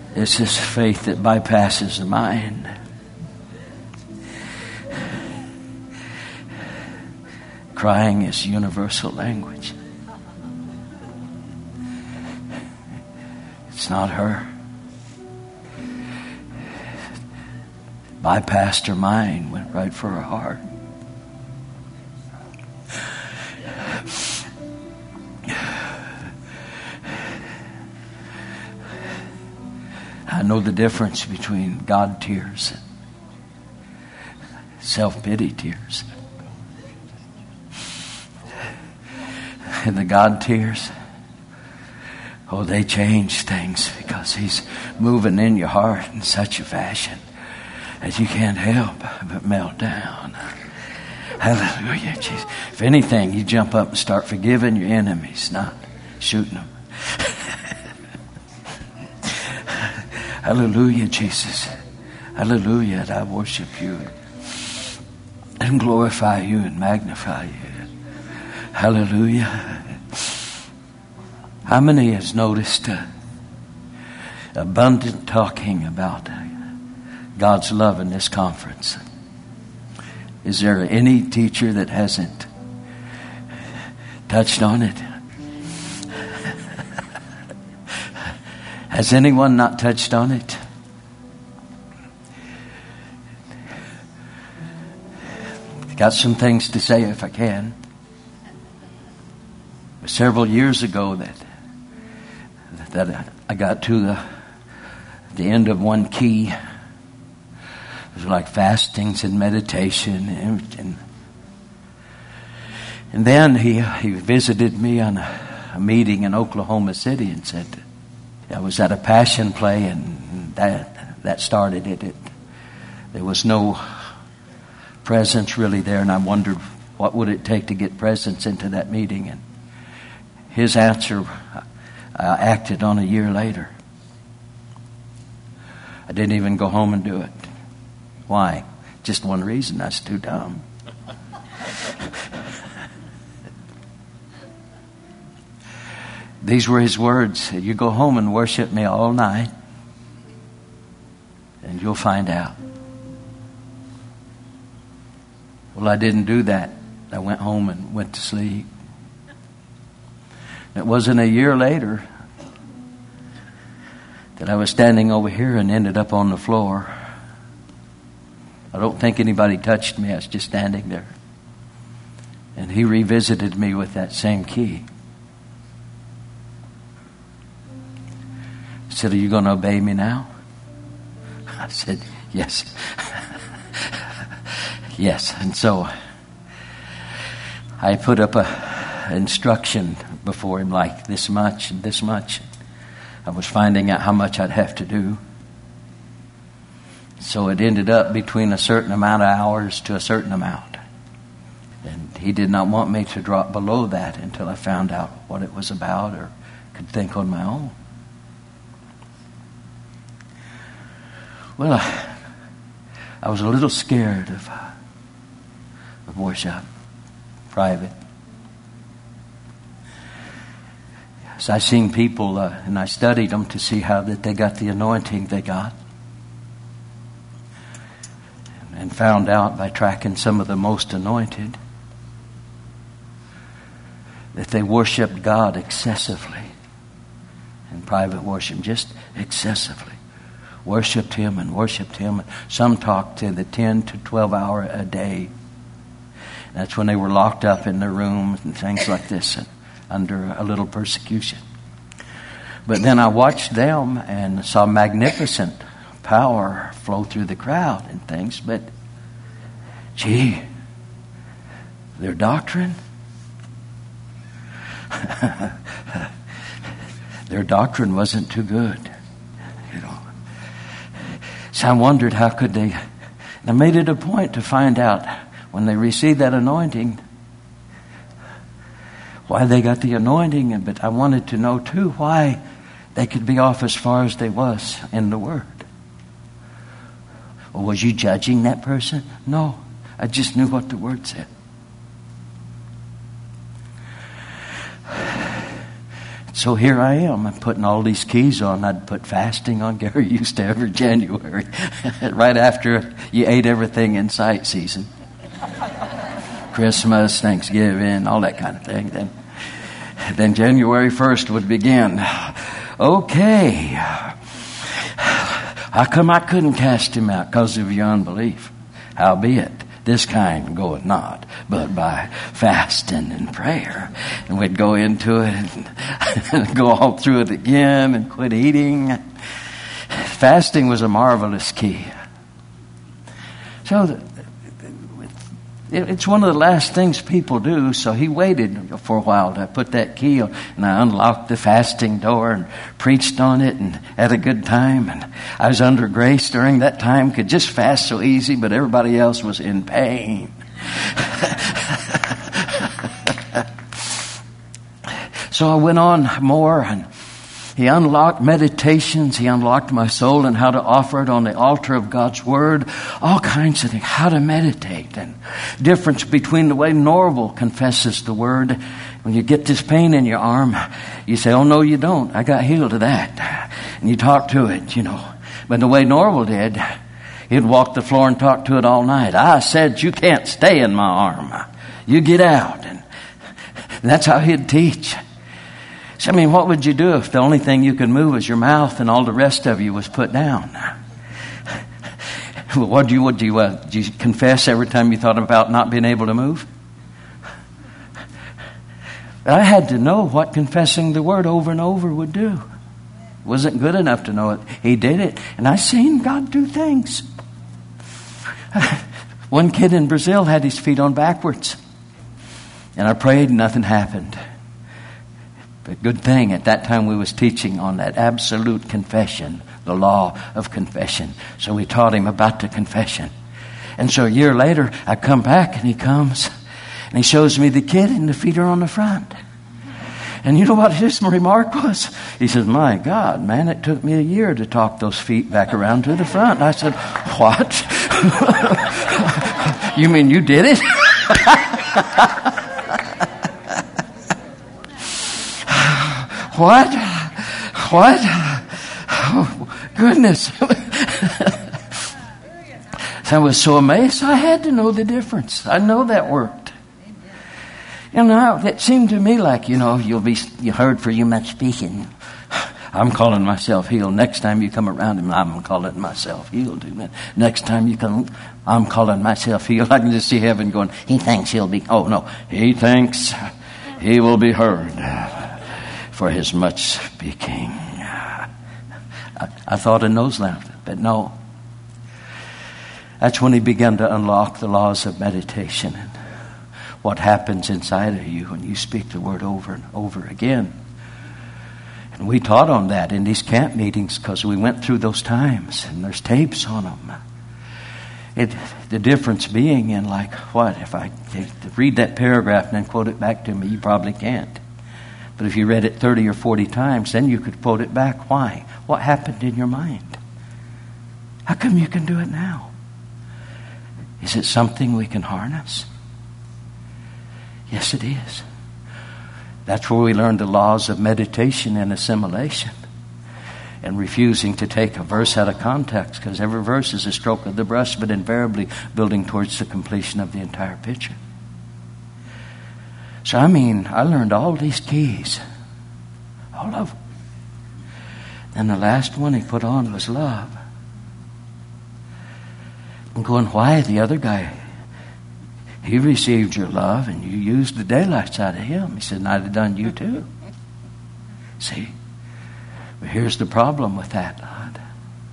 It's this faith that bypasses the mind. Crying is universal language. It's not her. Bypassed her mind, went right for her heart. I know the difference between God tears and self-pity tears. And the God tears, oh, they change things because He's moving in your heart in such a fashion that you can't help but melt down. Hallelujah, Jesus. If anything, you jump up and start forgiving your enemies, not shooting them. Hallelujah, Jesus. Hallelujah. I worship you and glorify you and magnify you. Hallelujah. How many has noticed abundant talking about God's love in this conference? Is there any teacher that hasn't touched on it? Has anyone not touched on it? Got some things to say if I can. Several years ago that I got to the end of one key. It was like fastings and meditation, and then he visited me on a meeting in Oklahoma City and said, I was at a passion play, and that started it. There was no presence really there, and I wondered what would it take to get presence into that meeting. And his answer I acted on a year later. I didn't even go home and do it. Why? Just one reason. I was too dumb. These were his words. You go home and worship me all night, and you'll find out. Well, I didn't do that. I went home and went to sleep. It wasn't a year later that I was standing over here and ended up on the floor. I don't think anybody touched me. I was just standing there. And he revisited me with that same key. He said, are you going to obey me now? I said, yes. Yes. And so I put up a instruction before him like this much and this much. I was finding out how much I'd have to do. So it ended up between a certain amount of hours to a certain amount. And he did not want me to drop below that until I found out what it was about or could think on my own. Well, I was a little scared of worship, private. So I seen people, and I studied them to see how that they got the anointing they got. And found out by tracking some of the most anointed that they worshiped God excessively in private worship, just excessively. Worshipped Him and worshipped Him. Some talked to the 10 to 12 hour a day. That's when they were locked up in their rooms and things like this and under a little persecution. But then I watched them and saw magnificent power flow through the crowd and things. But, gee, their doctrine? Their doctrine wasn't too good. So I wondered how could they. I made it a point to find out when they received that anointing why they got the anointing, but I wanted to know too why they could be off as far as they was in the Word. Or was you judging that person? No, I just knew what the Word said. So here I am. I'm putting all these keys on. I'd put fasting on. Gary used to every January, right after you ate everything in sight season. Christmas, Thanksgiving, all that kind of thing. Then January 1st would begin. Okay. How come I couldn't cast him out? Because of your unbelief. Howbeit, this kind goeth not, but by fasting and prayer. And we'd go into it and go all through it again and quit eating. Fasting was a marvelous key. So it's one of the last things people do. So he waited for a while to put that key on, and I unlocked the fasting door and preached on it and had a good time. And I was under grace during that time, could just fast so easy, but everybody else was in pain. So I went on more, and he unlocked meditations. He unlocked my soul and how to offer it on the altar of God's Word. All kinds of things. How to meditate. And difference between the way Norval confesses the Word. When you get this pain in your arm, you say, oh, no, you don't. I got healed of that. And you talk to it, But the way Norval did, he'd walk the floor and talk to it all night. I said, you can't stay in my arm. You get out. And that's how he'd teach. So, what would you do if the only thing you could move was your mouth and all the rest of you was put down? Would you confess every time you thought about not being able to move? I had to know what confessing the Word over and over would do. Wasn't good enough to know it. He did it. And I seen God do things. One kid in Brazil had his feet on backwards. And I prayed and nothing happened. But good thing at that time we was teaching on that absolute confession, the law of confession. So we taught him about the confession. And so a year later, I come back and he comes and he shows me the kid and the feet are on the front. And you know what his remark was? He says, my God, man, it took me a year to talk those feet back around to the front. And I said, what? You mean you did it? What? Oh, goodness. I was so amazed. I had to know the difference. I know that worked. It seemed to me like, you heard for you much speaking. I'm calling myself healed. Next time you come around him, I'm calling myself healed. Next time you come, I'm calling myself healed. I can just see heaven going, he thinks he'll be, oh no, he thinks he will be heard for his much speaking. I thought a nose lamp, but no. That's when he began to unlock the laws of meditation and what happens inside of you when you speak the Word over and over again. And we taught on that in these camp meetings because we went through those times and there's tapes on them. The difference being in if I read that paragraph and then quote it back to me, you probably can't. But if you read it 30 or 40 times, then you could quote it back. Why? What happened in your mind? How come you can do it now? Is it something we can harness? Yes, it is. That's where we learn the laws of meditation and assimilation and refusing to take a verse out of context, because every verse is a stroke of the brush, but invariably building towards the completion of the entire picture. So I learned all these keys. All of them. And the last one he put on was love. I'm going, why? The other guy, he received your love and you used the daylights out of him. He said, and I'd have done you too. See? But here's the problem with that, Lord.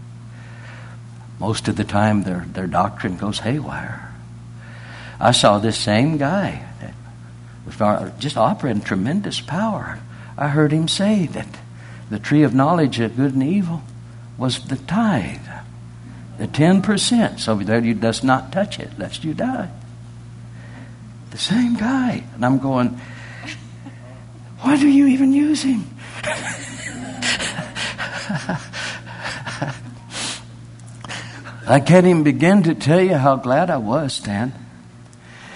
Most of the time their doctrine goes haywire. I saw this same guy just operating tremendous power. I heard him say that the tree of knowledge of good and evil was the tithe, the 10%. So that you does not touch it, lest you die. The same guy. And I'm going, why do you even use him? I can't even begin to tell you how glad I was, Stan,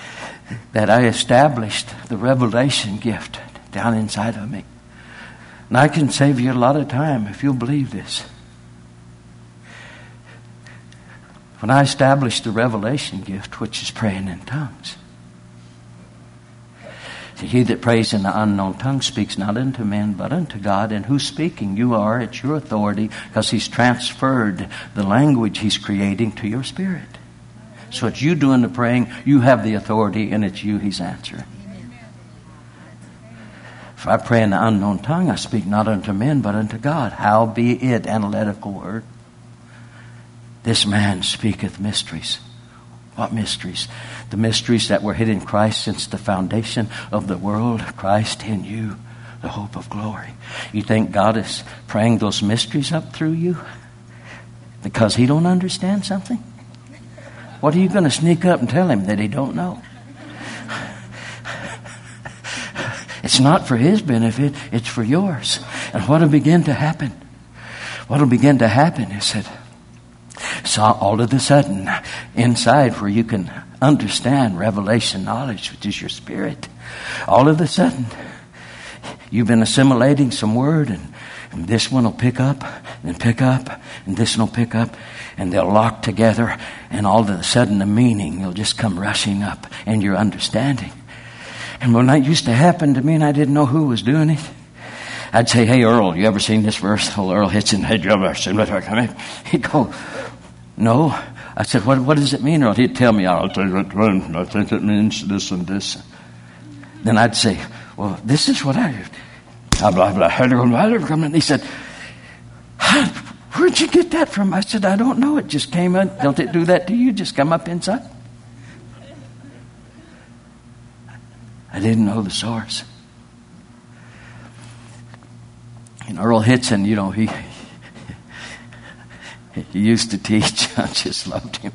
that I established the revelation gift down inside of me. And I can save you a lot of time if you'll believe this. When I established the revelation gift, which is praying in tongues, he that prays in the unknown tongue speaks not unto men, but unto God. And who's speaking? You are. It's your authority, because he's transferred the language he's creating to your spirit. So it's you doing the praying. You have the authority, and it's you he's answering. If I pray in the unknown tongue, I speak not unto men, but unto God. Howbeit, analytical word, this man speaketh mysteries. What mysteries? The mysteries that were hid in Christ since the foundation of the world. Christ in you, the hope of glory. You think God is praying those mysteries up through you because he don't understand something? What are you going to sneak up and tell him that he don't know? It's not for his benefit, it's for yours. And what will begin to happen? What will begin to happen is that so all of a sudden, inside where you can understand revelation knowledge, which is your spirit, all of a sudden, you've been assimilating some word, and this one will pick up, and pick up, and this one will pick up, and they'll lock together, and all of a sudden the meaning will just come rushing up, and your understanding. And when that used to happen to me, and I didn't know who was doing it, I'd say, "Hey, Earl, you ever seen this verse?" Well, Earl Hitson, "Hey, you ever seen it?" He'd go, "No." I said, what does it mean, Earl? He'd tell me, "I'll tell you what, I think it means this and this." Then I'd say, "Well, this is what I blah, blah, blah." And he said, "Where'd you get that from?" I said, "I don't know. It just came in. Don't it do that to you? Just come up inside?" I didn't know the source. And Earl Hitson, he used to teach. I just loved him.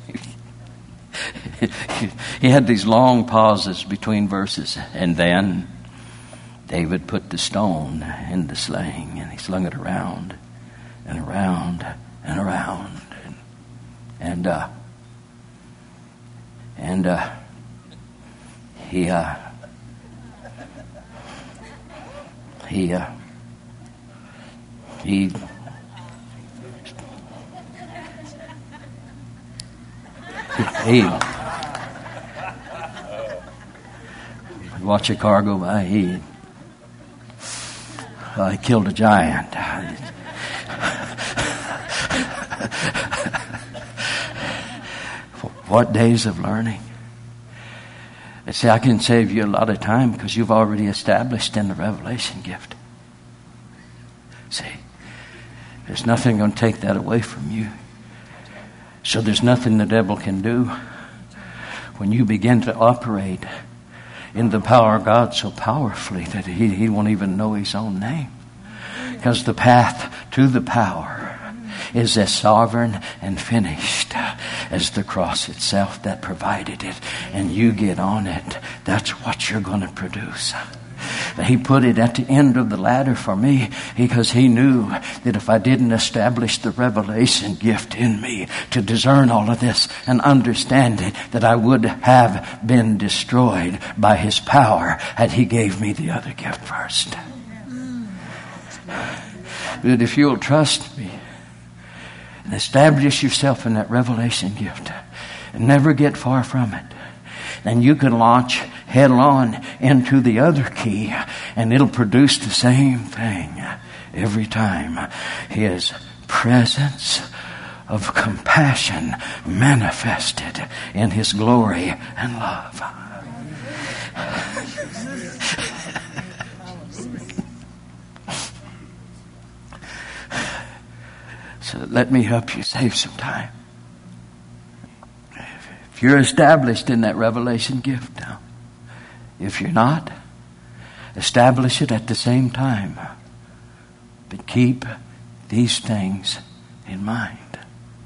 He had these long pauses between verses. And then David put the stone in the sling, and he slung it around and around and around. And watch a car go by. He killed a giant. What days of learning. I say, I can save you a lot of time because you've already established in the revelation gift. See, there's nothing going to take that away from you. So there's nothing the devil can do when you begin to operate in the power of God so powerfully that he won't even know his own name. Because the path to the power is as sovereign and finished as the cross itself that provided it. And you get on it. That's what you're going to produce. He put it at the end of the ladder for me because he knew that if I didn't establish the revelation gift in me to discern all of this and understand it, that I would have been destroyed by his power had he gave me the other gift first. But if you'll trust me and establish yourself in that revelation gift and never get far from it, then you can launch headlong into the other key, and it'll produce the same thing every time. His presence of compassion manifested in his glory and love. So let me help you save some time. If you're established in that revelation gift now, if you're not, establish it at the same time. But keep these things in mind.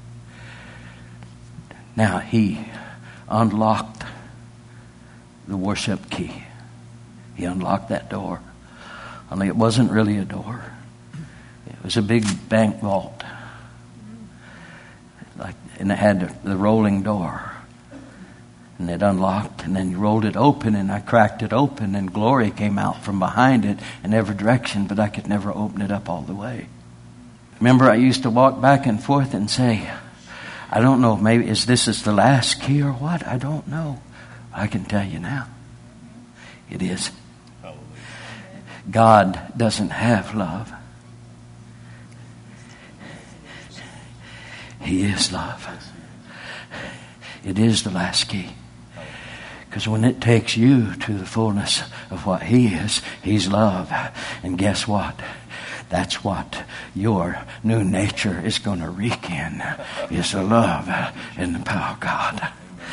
Now, he unlocked the worship key. He unlocked that door. Only it wasn't really a door. It was a big bank vault. And it had the rolling door. And it unlocked, and then you rolled it open, and I cracked it open, and glory came out from behind it in every direction, but I could never open it up all the way. Remember, I used to walk back and forth and say, I don't know, maybe this is the last key or what? I don't know. I can tell you now. It is. God doesn't have love. He is love. It is the last key. Because when it takes you to the fullness of what He is, He's love. And guess what? That's what your new nature is going to reek in, is the love and the power of God.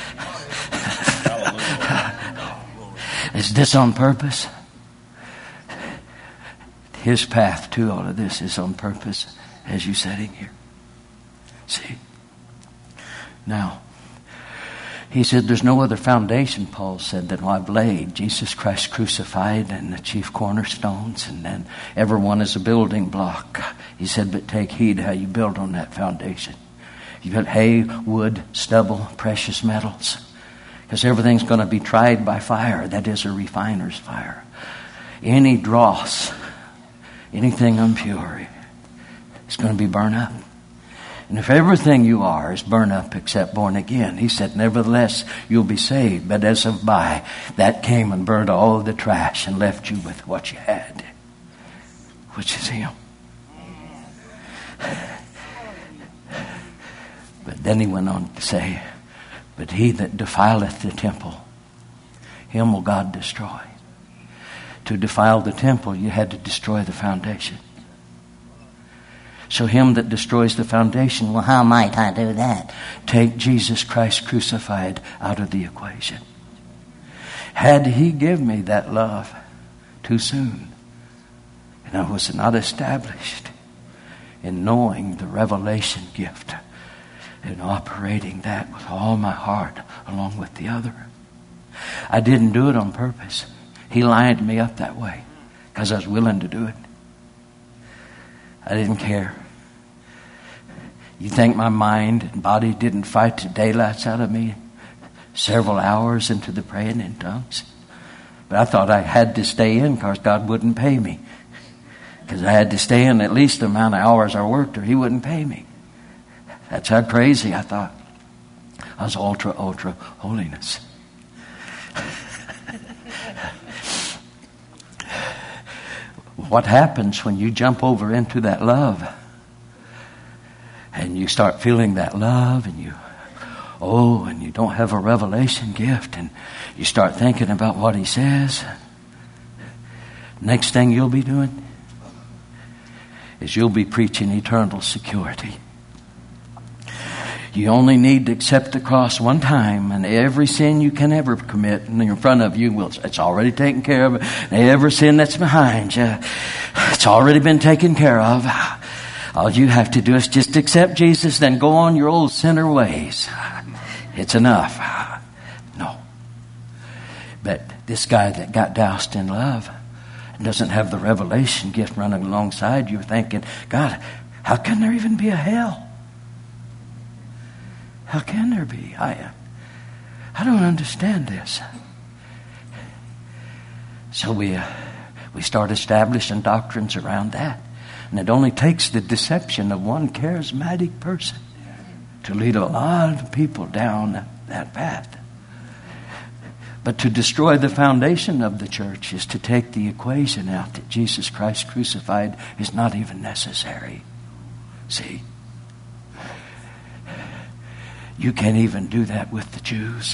Is this on purpose? His path to all of this is on purpose as you sitting here. See? Now, he said there's no other foundation, Paul said, that I've laid. Jesus Christ crucified and the chief cornerstones, and then everyone is a building block. He said, but take heed how you build on that foundation. You got hay, wood, stubble, precious metals. Because everything's going to be tried by fire. That is a refiner's fire. Any dross, anything impure, is going to be burned up. And if everything you are is burned up except born again, he said, nevertheless, you'll be saved. But as of by, that came and burned all of the trash and left you with what you had, which is Him. But then he went on to say, but he that defileth the temple, him will God destroy. To defile the temple, you had to destroy the foundation. So him that destroys the foundation, well, how might I do that? Take Jesus Christ crucified out of the equation. Had He given me that love too soon, and I was not established in knowing the revelation gift and operating that with all my heart along with the other. I didn't do it on purpose. He lined me up that way because I was willing to do it. I didn't care. You think my mind and body didn't fight the daylights out of me several hours into the praying in tongues? But I thought I had to stay in because God wouldn't pay me. Because I had to stay in at least the amount of hours I worked or He wouldn't pay me. That's how crazy I thought. I was ultra holiness. What happens when you jump over into that love and you start feeling that love and you don't have a revelation gift and you start thinking about what He says? Next thing you'll be doing is you'll be preaching eternal security. You only need to accept the cross one time, and every sin you can ever commit in front of you, it's already taken care of. And every sin that's behind you, it's already been taken care of. All you have to do is just accept Jesus, then go on your old sinner ways. It's enough. No. But this guy that got doused in love and doesn't have the revelation gift running alongside you, thinking, God, how can there even be a hell? How can there be? I don't understand this. So we start establishing doctrines around that. And it only takes the deception of one charismatic person to lead a lot of people down that path. But to destroy the foundation of the church is to take the equation out that Jesus Christ crucified is not even necessary. See? You can't even do that with the Jews.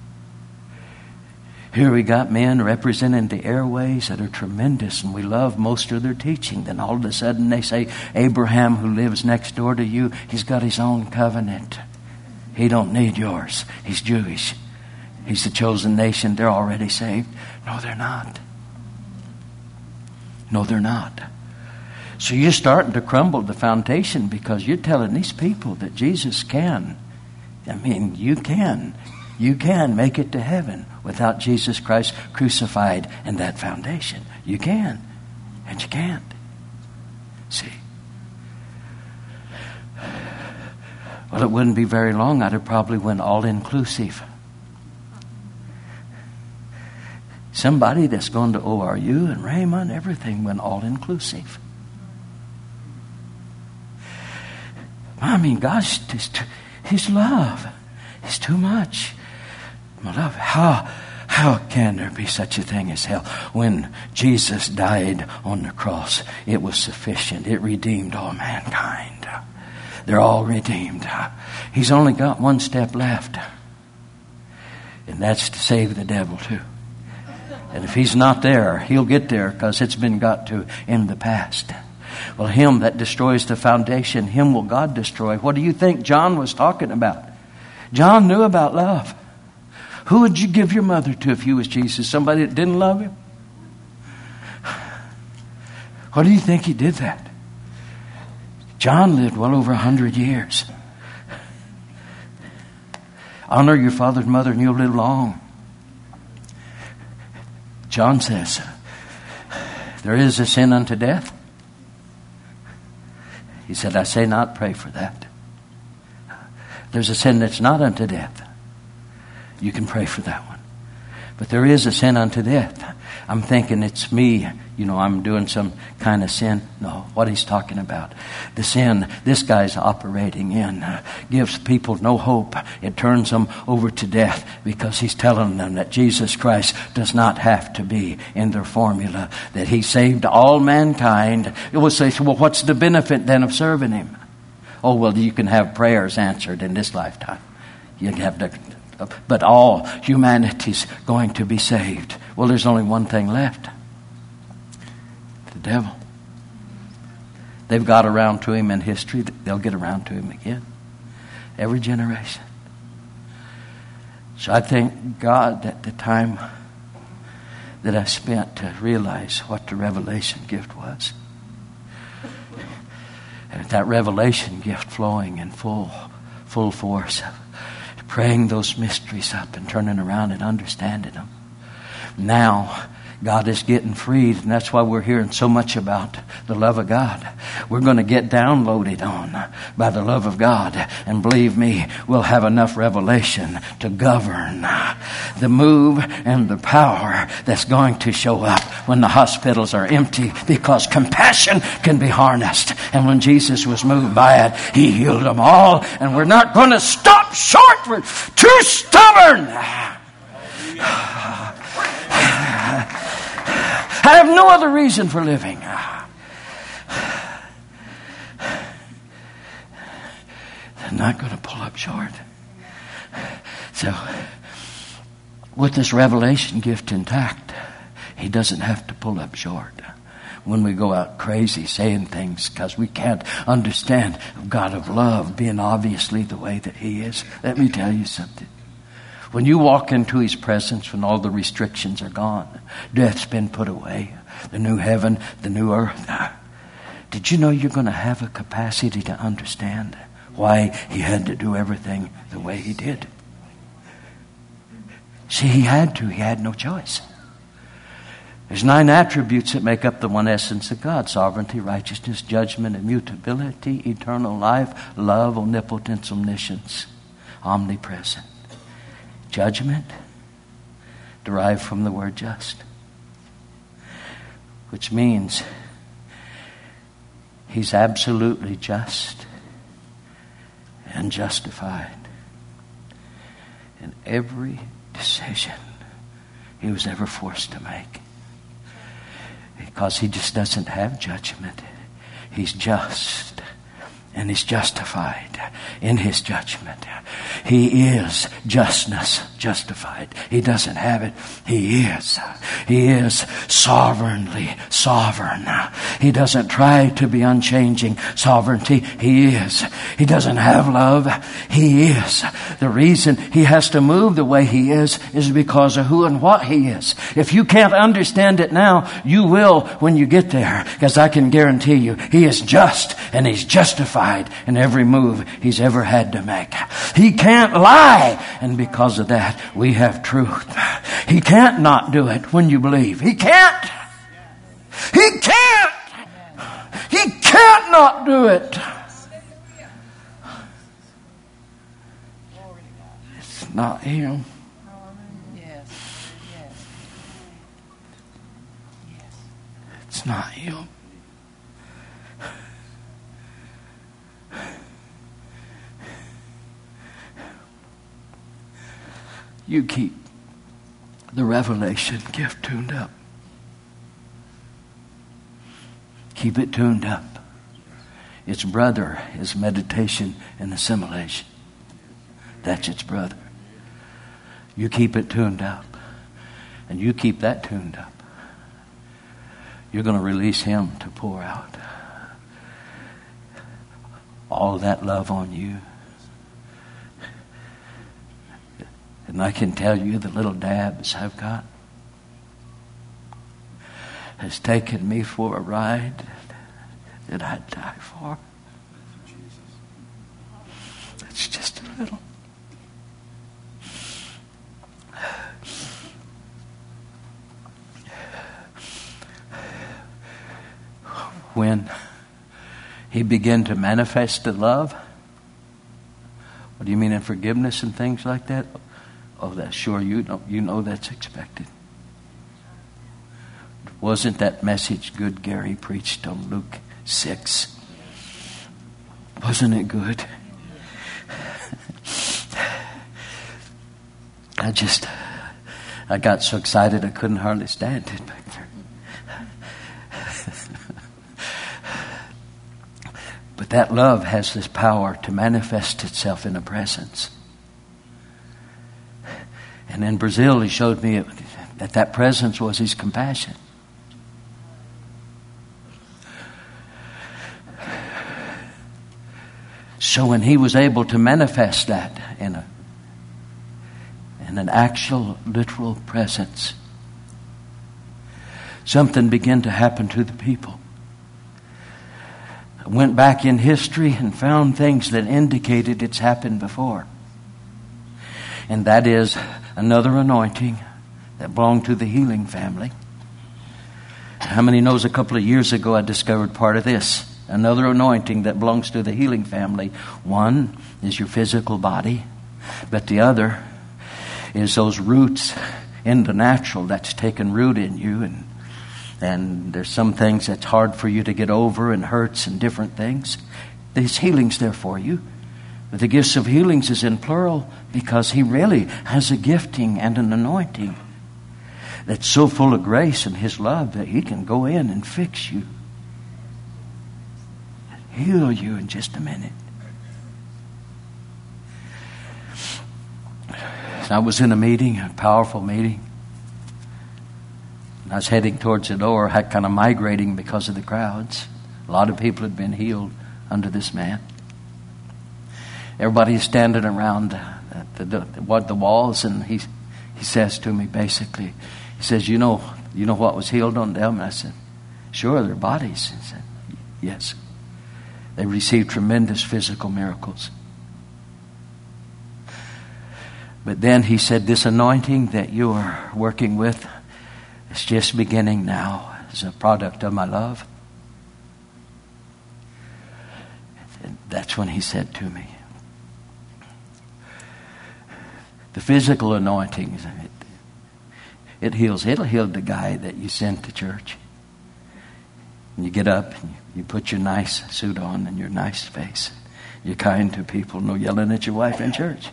Here we got men representing the airways that are tremendous, and we love most of their teaching. Then all of a sudden they say, Abraham, who lives next door to you, he's got his own covenant. He don't need yours. He's Jewish. He's the chosen nation. They're already saved. No, they're not. No, they're not. So you're starting to crumble the foundation because you're telling these people that Jesus can. I mean, you can make it to heaven without Jesus Christ crucified and that foundation. You can, and you can't. See? Well, it wouldn't be very long. I'd have probably went all-inclusive. Somebody that's going to ORU and Raymond, everything went all-inclusive. I mean, gosh, His love is too much. My love, how can there be such a thing as hell? When Jesus died on the cross, it was sufficient. It redeemed all mankind. They're all redeemed. He's only got one step left. And that's to save the devil too. And if he's not there, he'll get there because it's been got to in the past. Well, him that destroys the foundation, him will God destroy. What do you think John was talking about? John knew about love. Who would you give your mother to if you was Jesus? Somebody that didn't love him? What do you think he did that? John lived well over 100 years. Honor your father and mother and you'll live long. John says, there is a sin unto death. He said, I say not, pray for that. There's a sin that's not unto death. You can pray for that one. But there is a sin unto death. I'm thinking it's me. I'm doing some kind of sin. No, what he's talking about. The sin this guy's operating in gives people no hope. It turns them over to death because he's telling them that Jesus Christ does not have to be in their formula. That he saved all mankind. It will say, well, what's the benefit then of serving him? Oh, well, you can have prayers answered in this lifetime. You can have but all humanity's going to be saved. Well, there's only one thing left. The devil. They've got around to him in history. They'll get around to him again. Every generation. So I thank God at the time that I spent to realize what the revelation gift was. And that revelation gift flowing in full force, praying those mysteries up and turning around and understanding them. Now, God is getting freed, and that's why we're hearing so much about the love of God. We're going to get downloaded on by the love of God, and believe me, we'll have enough revelation to govern the move and the power that's going to show up when the hospitals are empty, because compassion can be harnessed. And when Jesus was moved by it, he healed them all, and we're not going to stop short. We're too stubborn. I have no other reason for living. I'm not going to pull up short. So, with this revelation gift intact, he doesn't have to pull up short when we go out crazy saying things because we can't understand a God of love being obviously the way that he is. Let me tell you something. When you walk into his presence, when all the restrictions are gone, death's been put away, the new heaven, the new earth. Did you know you're going to have a capacity to understand why he had to do everything the way he did? See, he had to. He had no choice. There's 9 attributes that make up the one essence of God: sovereignty, righteousness, judgment, immutability, eternal life, love, omnipotence, omniscience, omnipresent. Judgment, derived from the word just, which means he's absolutely just and justified in every decision he was ever forced to make. Because he just doesn't have judgment. He's just. And he's justified in his judgment. He is justness, justified. He doesn't have it. He is. He is sovereignly sovereign. He doesn't try to be unchanging sovereignty. He is. He doesn't have love. He is. The reason he has to move the way he is because of who and what he is. If you can't understand it now, you will when you get there. Because I can guarantee you, he is just and he's justified in every move he's ever had to make. He can't lie, and because of that, we have truth. He can't not do it when you believe. He can't. He can't. He can't not do it. It's not him. Him. You keep the revelation gift tuned up. Keep it tuned up. Its brother is meditation and assimilation. That's its brother. You keep it tuned up. And you keep that tuned up. You're going to release Him to pour out all of that love on you. And I can tell you the little dabs I've got has taken me for a ride that I'd die for. It's just a little. When He began to manifest the love, what do you mean in forgiveness and things like that? Oh, that's sure you know that's expected. Wasn't that message good Gary preached on Luke 6? Wasn't it good? I got so excited I couldn't hardly stand it back there. But that love has this power to manifest itself in a presence. And in Brazil, He showed me that presence was His compassion. So when He was able to manifest that in an actual, literal presence, something began to happen to the people. I went back in history and found things that indicated it's happened before. And that is another anointing that belonged to the healing family. How many knows a couple of years ago I discovered part of this? Another anointing that belongs to the healing family. One is your physical body, but the other is those roots in the natural that's taken root in you. And there's some things that's hard for you to get over and hurts and different things. There's healings there for you. But the gifts of healings is in plural because He really has a gifting and an anointing that's so full of grace and His love that He can go in and fix you. Heal you in just a minute. I was in a meeting, a powerful meeting. I was heading towards the door, kind of migrating because of the crowds. A lot of people had been healed under this man. Everybody is standing around the walls, and he says to me basically, he says, you know what was healed on them? And I said, sure, their bodies. He said, yes. They received tremendous physical miracles. But then he said, this anointing that you are working with is just beginning now as a product of my love. And that's when he said to me, the physical anointing, it heals. It'll heal the guy that you sent to church. And you get up and you put your nice suit on and your nice face. You're kind to people, no yelling at your wife in church.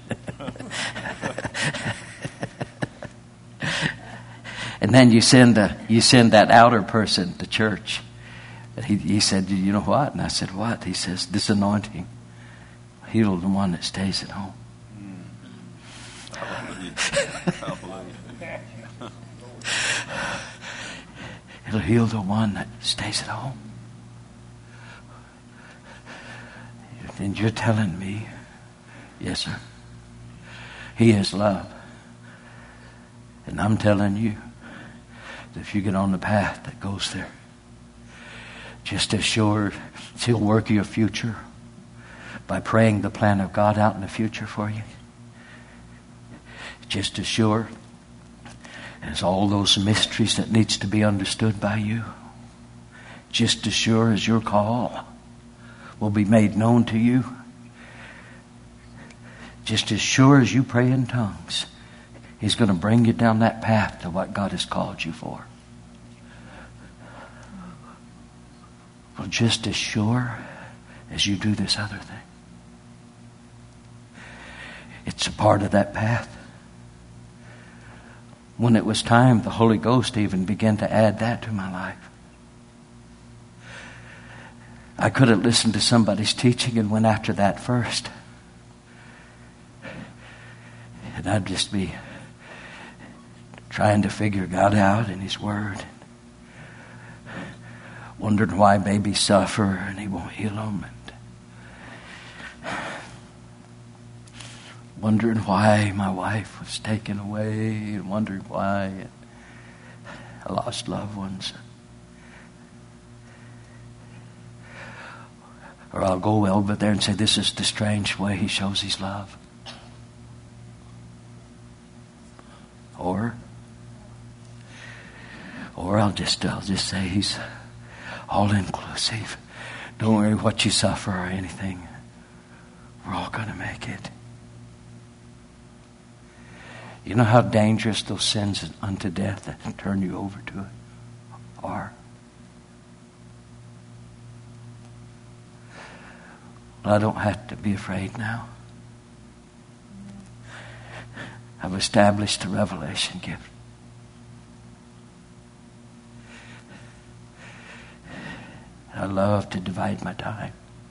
And then you send that outer person to church. And he said, you know what? And I said, what? He says, this anointing healed the one that stays at home. It'll heal the one that stays at home. And you're telling me, yes, sir, He is love. And I'm telling you that if you get on the path that goes there, just as sure He'll work your future by praying the plan of God out in the future for you. Just as sure as all those mysteries that needs to be understood by you. Just as sure as your call will be made known to you. Just as sure as you pray in tongues, He's going to bring you down that path to what God has called you for. Well, just as sure as you do this other thing. It's a part of that path. When it was time, the Holy Ghost even began to add that to my life. I could have listened to somebody's teaching and went after that first. And I'd just be trying to figure God out in His Word. Wondering why babies suffer and He won't heal them. And wondering why my wife was taken away. And wondering why I lost loved ones. Or I'll go over there and say, this is the strange way He shows His love. Or I'll just say He's all inclusive. Don't worry what you suffer or anything. We're all going to make it. You know how dangerous those sins unto death that turn you over to it are? Well, I don't have to be afraid now. I've established a revelation gift. I love to divide my time.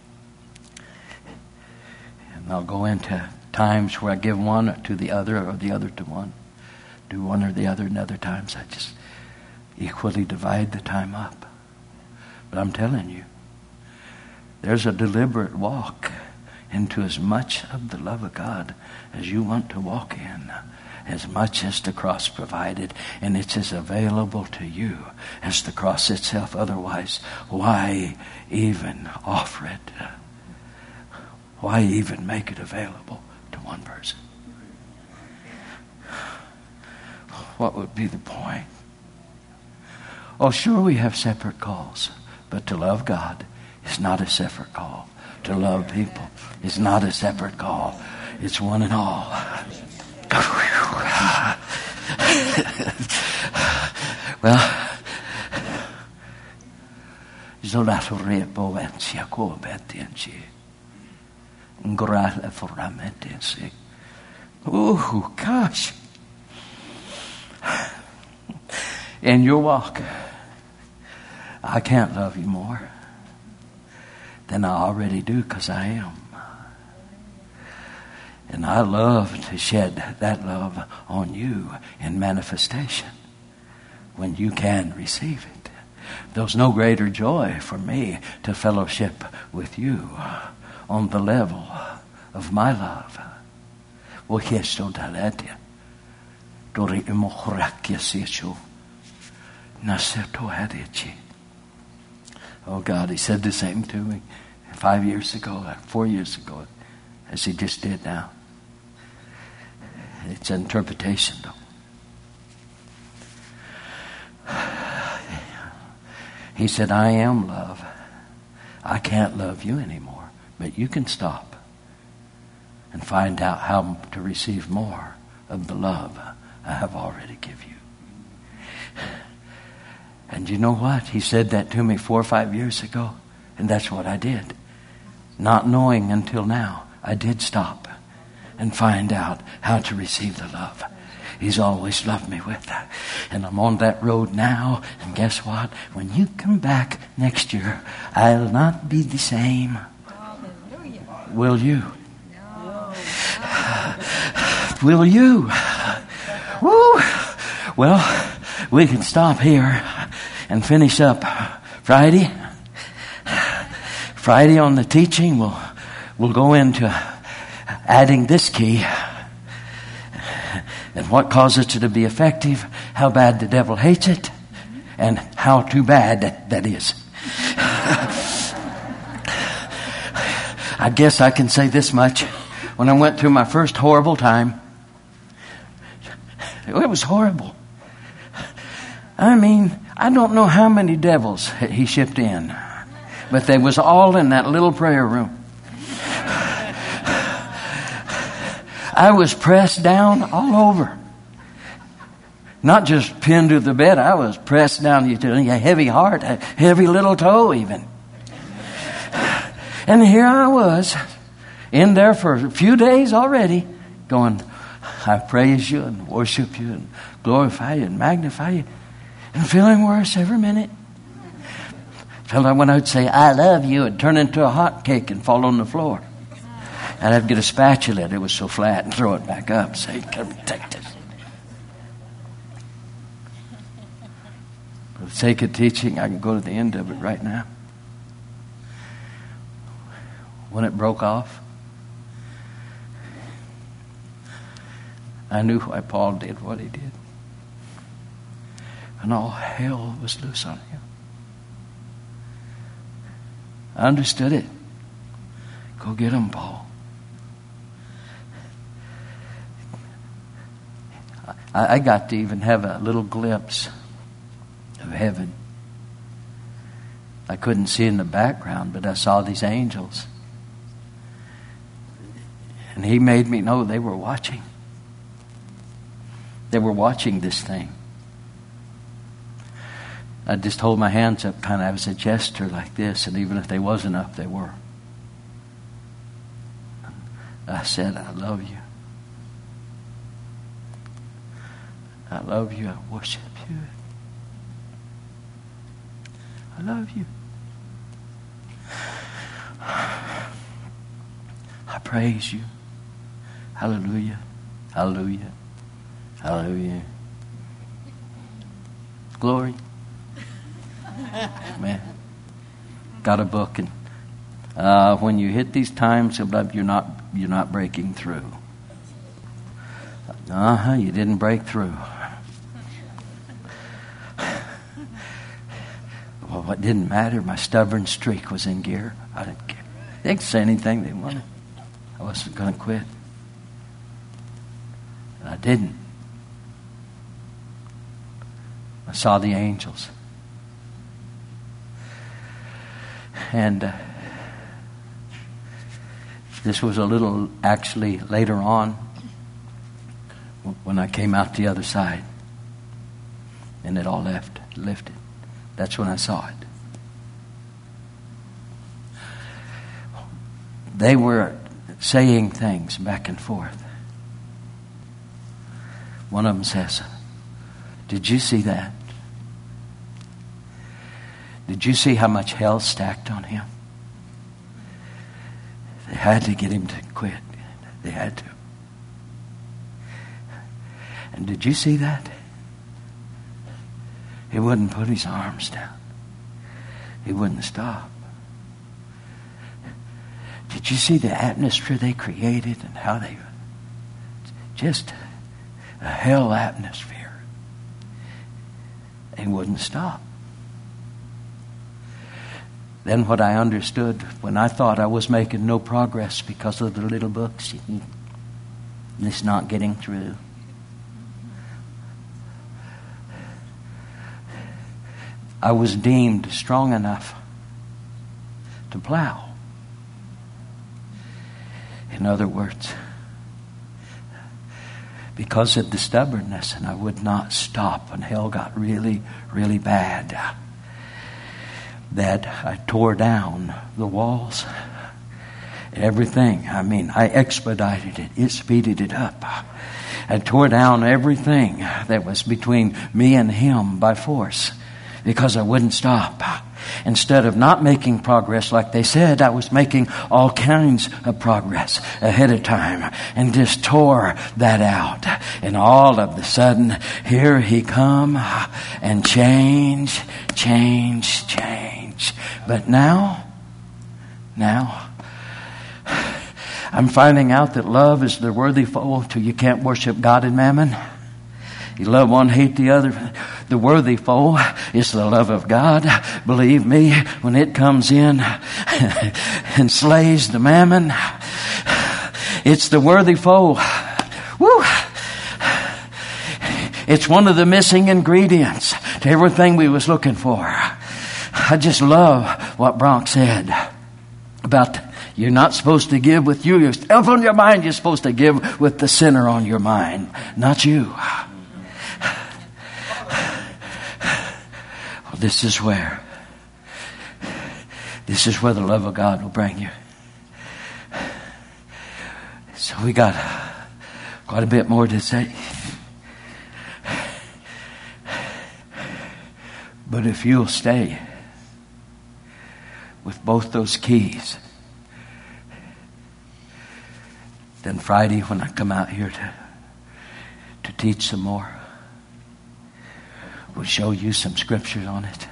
And I'll go into times where I give one to the other or the other to one. Do one or the other, and other times I just equally divide the time up. But I'm telling you, there's a deliberate walk into as much of the love of God as you want to walk in, as much as the cross provided, and it's as available to you as the cross itself. Otherwise, why even offer it? Why even make it available to one person? What would be the point? Oh, sure, we have separate calls, but to love God is not a separate call. To love people is not a separate call. It's one and all. Well, oh gosh. In your walk, I can't love you more than I already do, because I am. And I love to shed that love on you in manifestation when you can receive it. There's no greater joy for me to fellowship with you on the level of my love. Oh God, He said the same to me 5 years ago, 4 years ago, as He just did now. It's an interpretation, though. He said, I am love. I can't love you anymore, but you can stop and find out how to receive more of the love I have already given you. And you know what? He said that to me 4 or 5 years ago, and that's what I did. Not knowing until now, I did stop and find out how to receive the love He's always loved me with. And I'm on that road now, and guess what? When you come back next year, I'll not be the same. Hallelujah. Will you? No. Will you? Woo! Well, we can stop here and finish up Friday. Friday on the teaching, we'll go into adding this key. And what causes it to be effective, how bad the devil hates it, and how too bad that is. I guess I can say this much. When I went through my first horrible time, it was horrible. I mean, I don't know how many devils he shipped in, but they was all in that little prayer room. I was pressed down all over. Not just pinned to the bed. I was pressed down to a heavy heart, a heavy little toe even. And here I was, in there for a few days already, going, I praise you and worship you and glorify you and magnify you, and feeling worse every minute. Felt like when I would say, I love you, it'd turn into a hot cake and fall on the floor. And I'd get a spatula, it was so flat, and throw it back up and say, come take this. For the sake of teaching, I can go to the end of it right now. When it broke off, I knew why Paul did what he did. And all hell was loose on him. I understood it. Go get him, Paul. I got to even have a little glimpse of heaven. I couldn't see in the background, but I saw these angels. And he made me know they were watching. They were watching this thing. I just hold my hands up kind of as a gesture like this, and even if they wasn't up, they were. I said, I love you. I love you. I worship you. I love you. I praise you. Hallelujah. Hallelujah. Hallelujah. Glory. Man. Got a book, and when you hit these times of love, you're not breaking through. You didn't break through. Well, what didn't matter, my stubborn streak was in gear. I didn't care. They could say anything they wanted. I wasn't going to quit. And I didn't. I saw the angels. And this was a little, actually, later on, when I came out the other side. And it all lifted. That's when I saw it. They were saying things back and forth. One of them says, did you see that? Did you see how much hell stacked on him? They had to get him to quit. They had to. And did you see that? He wouldn't put his arms down. He wouldn't stop. Did you see the atmosphere they created and how they... Just a hell atmosphere. He wouldn't stop. Then what I understood, when I thought I was making no progress because of the little books, it's not getting through. I was deemed strong enough to plow. In other words, because of the stubbornness, and I would not stop when hell got really, really bad, that I tore down the walls. Everything. I mean, I expedited it. It speeded it up. I tore down everything that was between me and him by force because I wouldn't stop. Instead of not making progress like they said, I was making all kinds of progress ahead of time and just tore that out. And all of a sudden, here he come and change. But now, I'm finding out that love is the worthy foe till you can't worship God and mammon. You love one, hate the other. The worthy foe is the love of God. Believe me, when it comes in and slays the mammon, it's the worthy foe. Woo! It's one of the missing ingredients to everything we was looking for. I just love what Bronx said about you're not supposed to give with you yourself on your mind. You're supposed to give with the sinner on your mind, not you. This is where This is where the love of God will bring you. So we got quite a bit more to say. But if you'll stay with both those keys, then Friday when I come out here to teach some more, we'll show you some scriptures on it.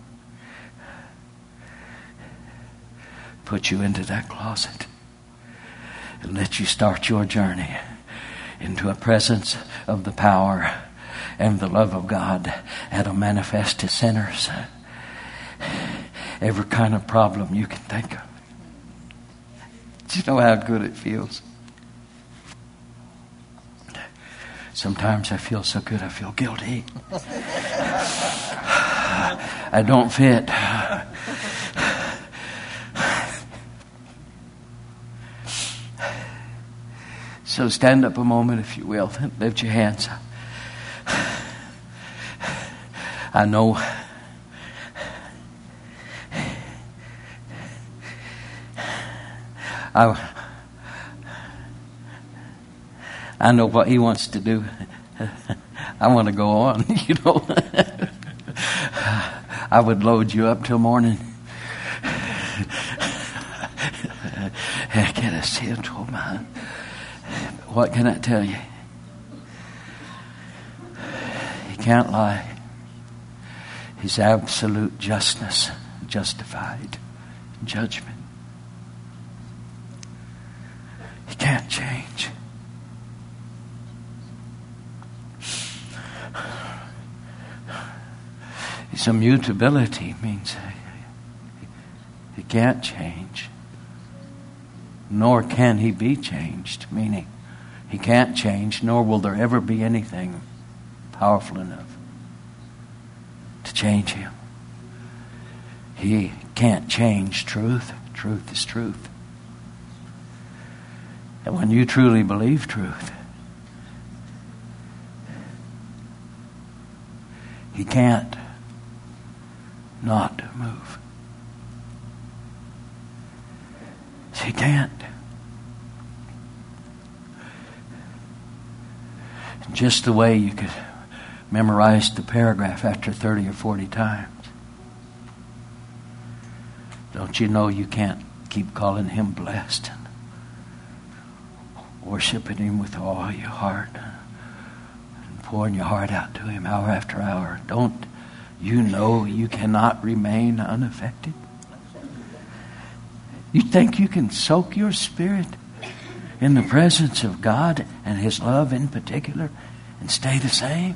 Put you into that closet and let you start your journey into a presence of the power and the love of God that'll manifest to sinners every kind of problem you can think of. Do you know how good it feels? Sometimes I feel so good I feel guilty. I don't fit. So stand up a moment, if you will, and lift your hands up. I know I know what he wants to do. I want to go on, you know. I would load you up till morning. Get a central mind. What can I tell you? He can't lie. His absolute justness, justified judgment. He can't change. His immutability means he can't change, nor can he be changed, meaning he can't change, nor will there ever be anything powerful enough to change him. He can't change truth. Truth is truth. And when you truly believe truth, he can't not move. He can't. Just the way you could memorize the paragraph after 30 or 40 times. Don't you know you can't keep calling him blessed and worshiping him with all your heart and pouring your heart out to him hour after hour? Don't you know you cannot remain unaffected? You think you can soak your spirit in the presence of God and his love in particular and stay the same?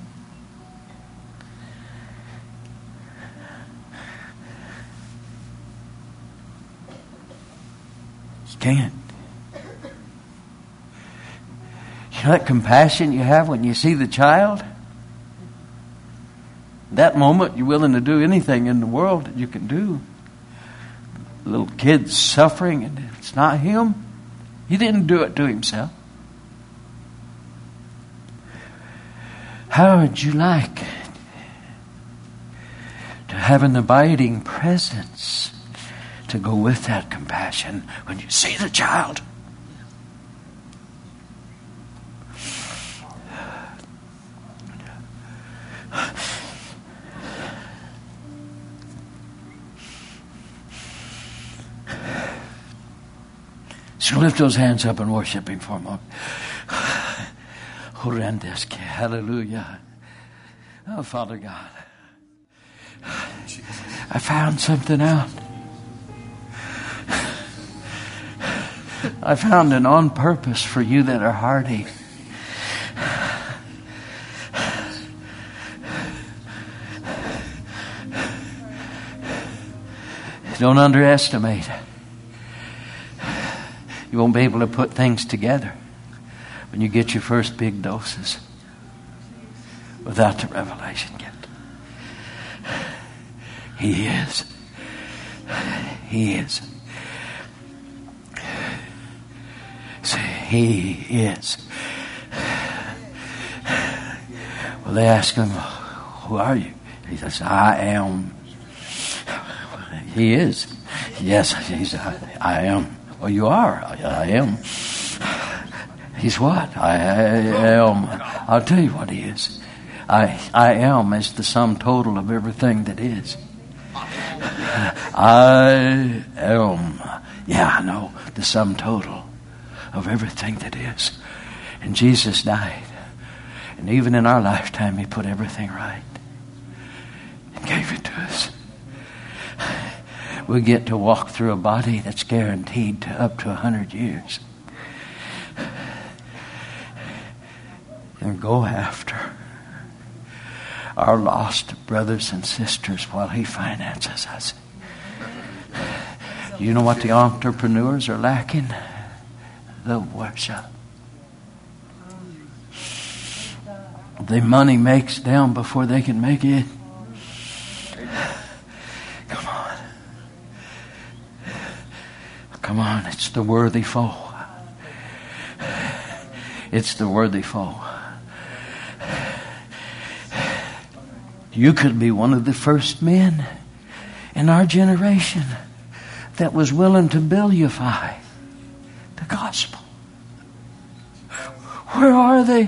You can't. You know that compassion you have when you see the child? That moment you're willing to do anything in the world that you can do. The little kid's suffering and it's not him. He didn't do it to himself. How would you like to have an abiding presence to go with that compassion when you see the child? So lift those hands up and worship him for a moment. Hallelujah. Oh, Father God, I found something out. I found an on purpose for you that are hardy. Don't underestimate. You won't be able to put things together when you get your first big doses without the revelation gift. He is. He is. See, He is. Well, they ask him, who are you? He says, I am. He is. Yes, I am. Well, you are. I am. He's what? I am. I'll tell you what he is. I am is the sum total of everything that is. I am. Yeah, I know. The sum total of everything that is. And Jesus died. And even in our lifetime, he put everything right. And gave it to us. We get to walk through a body that's guaranteed to up to 100 years. And go after our lost brothers and sisters while he finances us. You know what the entrepreneurs are lacking? The worship. The money makes them before they can make it. Come on. Come on, it's the worthy foe. It's the worthy foe. You could be one of the first men in our generation that was willing to billify the gospel. Where are they?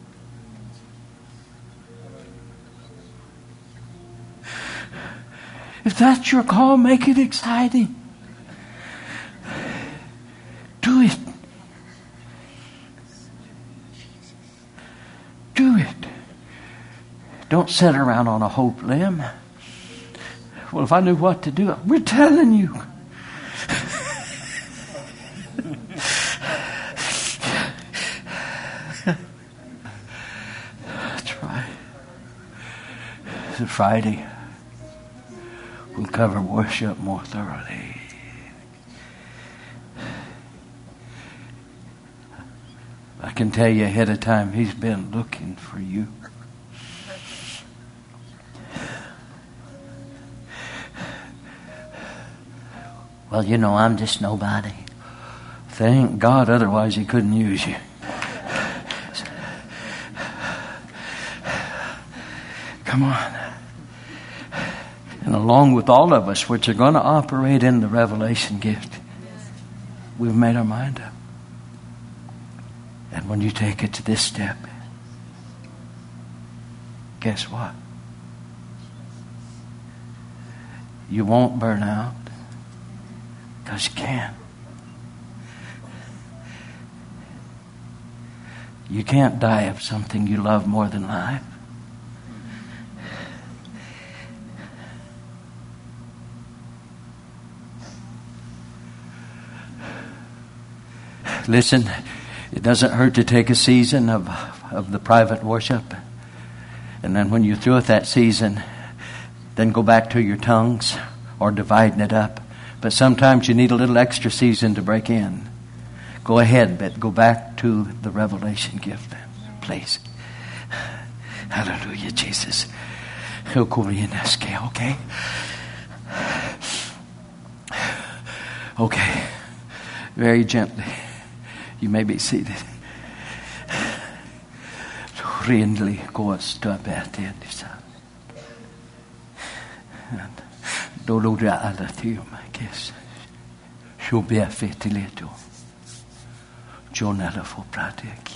If that's your call, make it exciting. Do it. Do it. Don't sit around on a hope limb. Well, if I knew what to do, we're telling you. That's right. So Friday, we'll cover worship more thoroughly. I can tell you ahead of time, he's been looking for you. Well, you know, I'm just nobody. Thank God, otherwise he couldn't use you. Come on. And along with all of us, which are going to operate in the revelation gift, we've made our mind up. And when you take it to this step, guess what? You won't burn out. Because you can. You can't die of something you love more than life. Listen, it doesn't hurt to take a season of the private worship. And then when you're through with that season, then go back to your tongues or dividing it up. But sometimes you need a little extra season to break in. Go ahead, but go back to the revelation gift, please. Hallelujah, Jesus. Okay? Okay. Very gently. You may be seated. Dolora alla tiuma kes. Shobia fetileto. Jonala for pratek.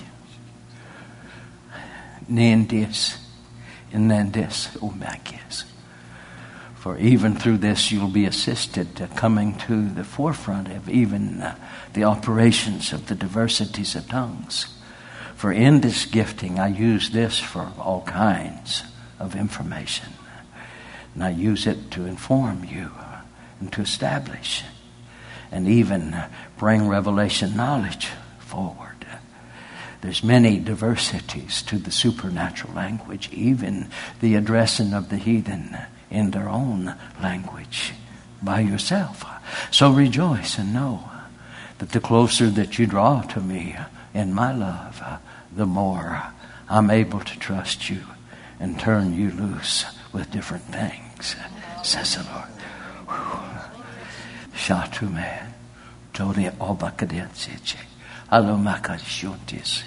Nendes and nendes omakes. For even through this you'll be assisted coming to the forefront of even the operations of the diversities of tongues. For in this gifting I use this for all kinds of information. And I use it to inform you and to establish and even bring revelation knowledge forward. There's many diversities to the supernatural language, even the addressing of the heathen in their own language by yourself. So rejoice and know that the closer that you draw to me in my love, the more I'm able to trust you and turn you loose with different things, says the Lord. Shatume, Tori Obakadensiche, Alomakashuntis,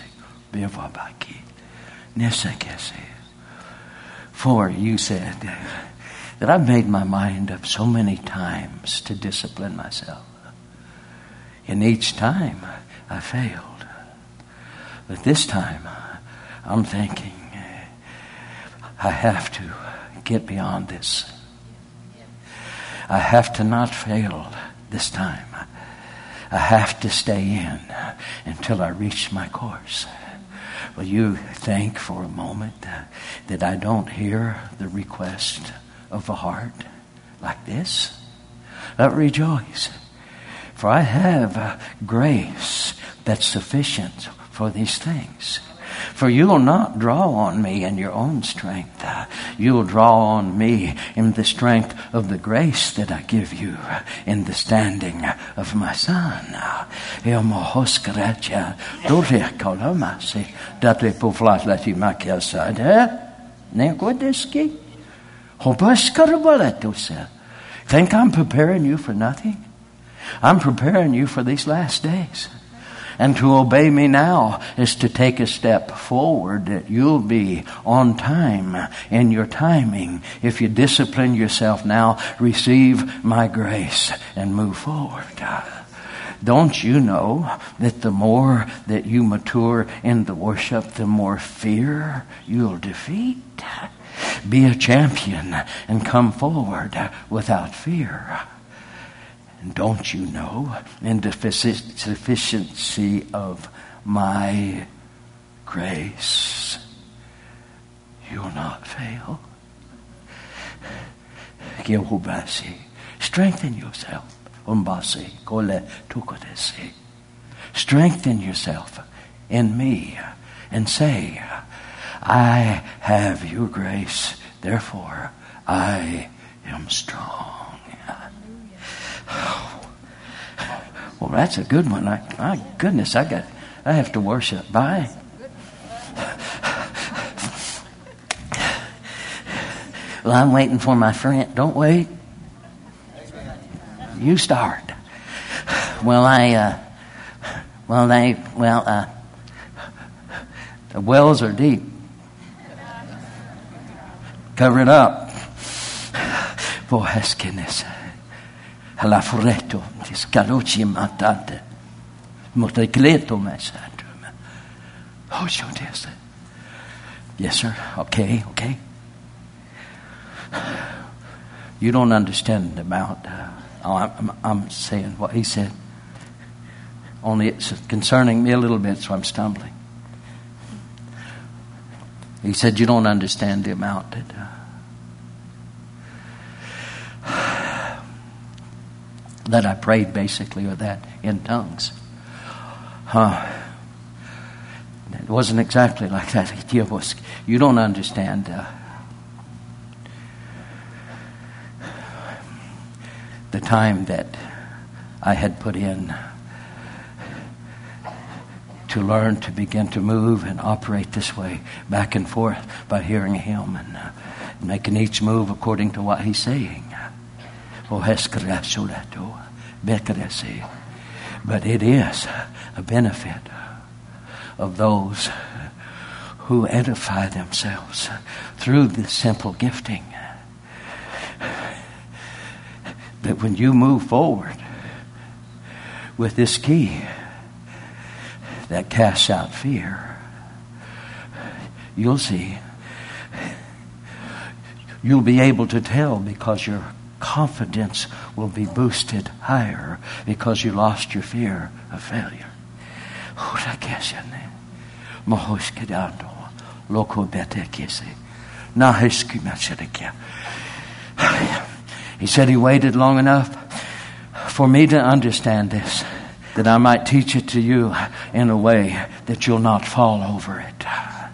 Bivabaki, Nesekese. For you said that I've made my mind up so many times to discipline myself. And each time I failed. But this time I'm thinking, I have to get beyond this. I have to not fail this time. I have to stay in until I reach my course. Will you think for a moment that I don't hear the request of a heart like this? But rejoice, for I have grace that's sufficient for these things. For you will not draw on me in your own strength. You will draw on me in the strength of the grace that I give you in the standing of my Son. Think I'm preparing you for nothing? I'm preparing you for these last days. And to obey me now is to take a step forward that you'll be on time in your timing. If you discipline yourself now, receive my grace and move forward. Don't you know that the more that you mature in the worship, the more fear you'll defeat? Be a champion and come forward without fear. And don't you know, in the sufficiency of my grace, you'll not fail. Strengthen yourself. Strengthen yourself in me and say, I have your grace, therefore I am strong. Well, that's a good one. My goodness, I have to worship. Bye. Well, I'm waiting for my friend. Don't wait. You start. The wells are deep. Cover it up. Boheskiness. Halafureto, discaloci matante, motocleto mesatum. Oh, so this. Yes, sir. Okay. You don't understand about. I'm saying what he said. Only it's concerning me a little bit, so I'm stumbling. He said, you don't understand the amount that I prayed basically with that in tongues. It wasn't exactly like that. You don't understand the time that I had put in to learn to begin to move and operate this way back and forth by hearing him and making each move according to what he's saying. But it is a benefit of those who edify themselves through this simple gifting. That when you move forward with this key that casts out fear, you'll see. You'll be able to tell because your confidence will be boosted higher because you lost your fear of failure. He said he waited long enough for me to understand this, that I might teach it to you in a way that you'll not fall over it.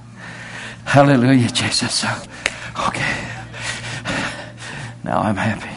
Hallelujah, Jesus. Okay. Now I'm happy.